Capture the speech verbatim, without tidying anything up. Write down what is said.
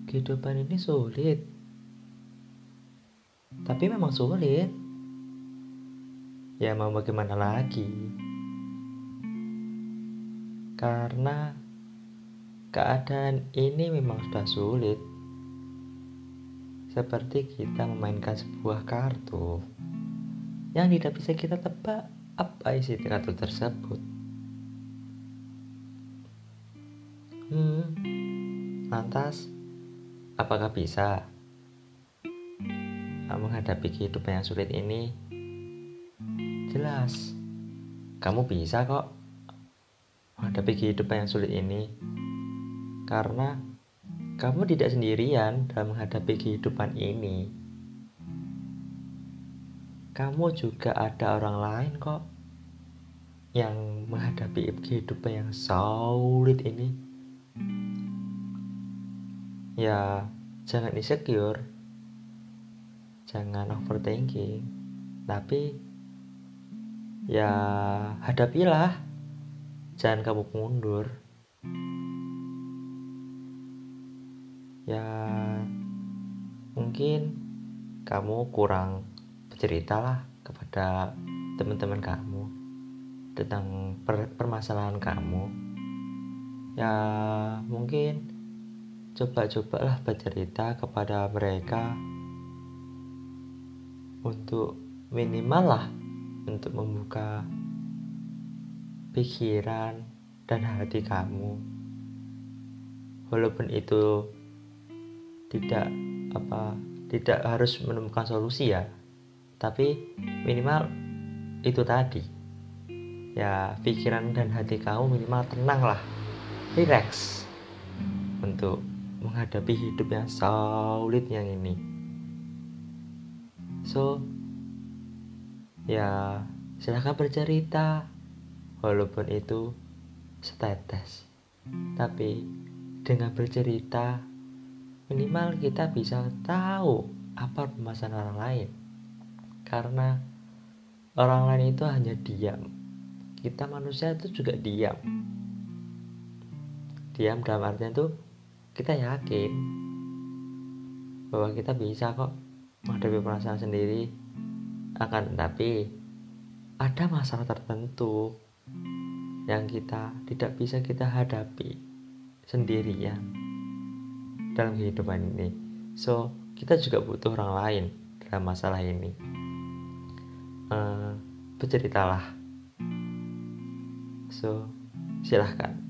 kehidupan ini sulit. Tapi memang sulit. Ya mau bagaimana lagi? Karena keadaan ini memang sudah sulit. Seperti kita memainkan sebuah kartu yang tidak bisa kita tebak apa isi kartu tersebut. Hmm, lantas apakah bisa menghadapi kehidupan yang sulit ini? Jelas, kamu bisa kok menghadapi kehidupan yang sulit ini. Karena kamu tidak sendirian dalam menghadapi kehidupan ini. Kamu juga ada orang lain kok yang menghadapi kehidupan yang sulit ini. Ya, jangan insecure, jangan overthinking, tapi ya hadapilah, jangan kamu mundur. Ya mungkin kamu kurang berceritalah kepada teman-teman kamu tentang per- permasalahan kamu. Ya mungkin coba-cobalah bercerita kepada mereka untuk minimal lah untuk membuka pikiran dan hati kamu, walaupun itu tidak apa tidak harus menemukan solusi ya, tapi minimal itu tadi ya, pikiran dan hati kamu minimal tenang lah, relax untuk menghadapi hidup yang sulit yang ini. So ya silahkan bercerita, walaupun itu setetes, tapi dengan bercerita minimal kita bisa tahu apa permasalahan orang lain. Karena orang lain itu hanya diam, kita manusia itu juga diam. Diam dalam artian itu kita yakin bahwa kita bisa kok menghadapi perasaan sendiri. Akan tetapi ada masalah tertentu yang kita tidak bisa kita hadapi sendirian dalam kehidupan ini. So kita juga butuh orang lain dalam masalah ini. uh, Berceritalah. So silahkan